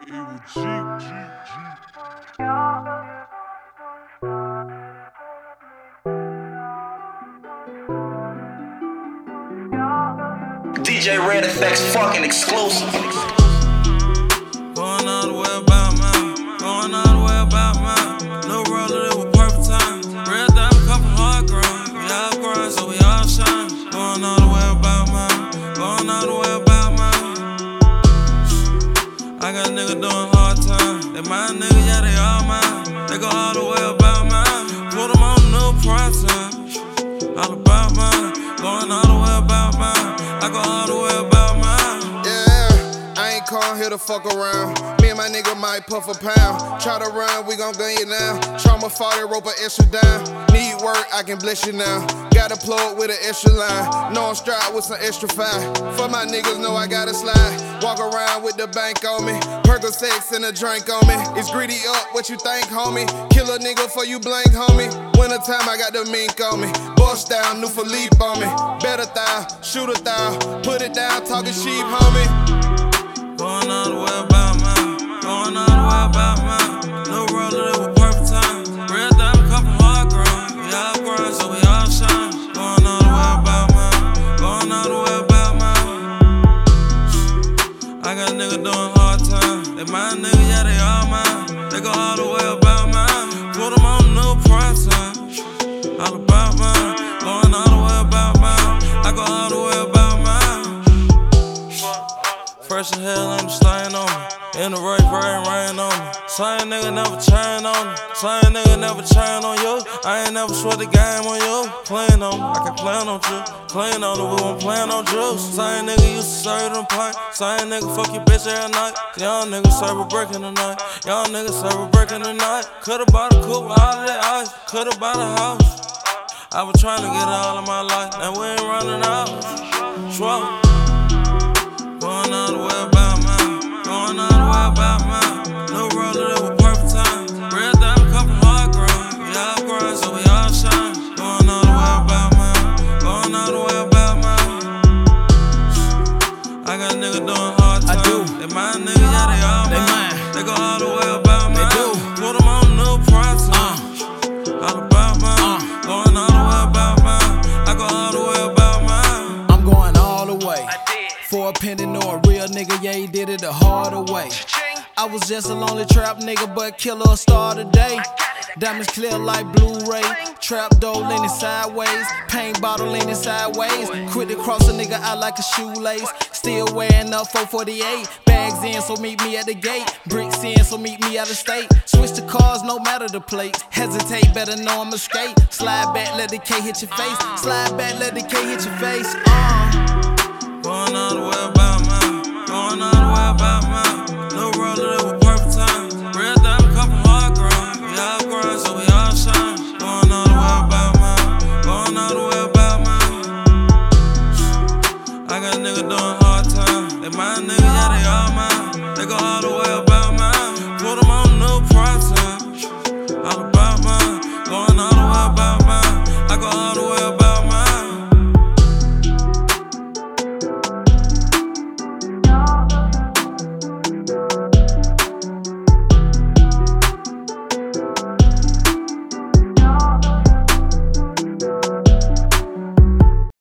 Evil G. DJ Red Effects fucking exclusive. Going all the way about mine. Going all the way about mine. No roller, it was perfect time. Red diamond, couple hard grind. We all grind, so we all shine. Going all the way about mine. Going all the way about mine. I got niggas doing hard time. They my niggas, yeah, they all mine. They go all the way about mine. Put them on no prime time. All about mine. Going all the way about mine. I go all the way about mine. Yeah, I ain't come here to fuck around. Me and my nigga might puff a pound. Try to run, we gon' gun you now. Trauma fought it, rope an extra down. Need work, I can bless you now. Got a plug with an extra line. Know I'm strapped with some extra fire. For my niggas, know I gotta slide. Walk around with the bank on me. Percocets and a drink on me. It's greedy up, what you think, homie? Kill a nigga for you blank, homie. Winter time, I got the mink on me. Bust down, new Philippe on me. Better thou, shoot a thou. Put it down, talking sheep, homie. Going all the way about mine. Going all the way about mine. No roller, it was perfect time. Red diamond, couple hard grind. We all grind, so we all shine. Going all the way about mine. Going all the way about mine. I got niggas doing hard time. They my niggas, yeah, they all mine. They go all the way about mine. Put them on no prime time. All about mine. Going all the way about mine. I go all the way about mine. Fresh as hell, I'm staying on me. In the rain on me. Same nigga never chain on me. Same nigga never chain on you. I ain't never sweat the game on you. Playing on me, I can plan on you. Clean on it, we won't plan on juice. Same nigga used to serve them pint. Same nigga fuck your bitch every night. Young nigga serve a brick in the night. Young nigga serve a brick in the night. Could've bought a coupe with all of that ice. Could've bought a house. I was trying to get it all of my life. Now we ain't running out. Schwab. Going all the way about mine. Going all the way about mine. No roller, it was perfect time. Red diamond, couple hard grind. We all grind, so we all shine. Going all the way about mine. Going all the way about mine. I got niggas doing hard time. I do. They my niggas, yeah, they all They mine. mine. They go all the way about mine. They do. Put them on no prime time. All about mine. Going all the way about mine. I go all the way about mine. I'm going all the way. For a penny, know a real nigga, yeah, he did it the harder way. I was just a lonely trap nigga, but killer a star today. Diamonds clear like Blu-ray. Trap door leaning sideways. Paint bottle leaning sideways. Quit to cross a nigga out like a shoelace. Still wearing up 448. Bags in, so meet me at the gate. Bricks in, so meet me out of state. Switch the cars, no matter the plates. Hesitate, better know I'm escape. Slide back, let the K hit your face. Slide back, let the K hit your face. Going all the way about mine. Going all the way about mine. No roller, it was perfect time. Red diamond, couple hard grind. We all grind, so we all shine. Going all the way about mine. Going all the way about mine. I got niggas doing hard time. They my niggas, yeah, they all mine. They go all the way about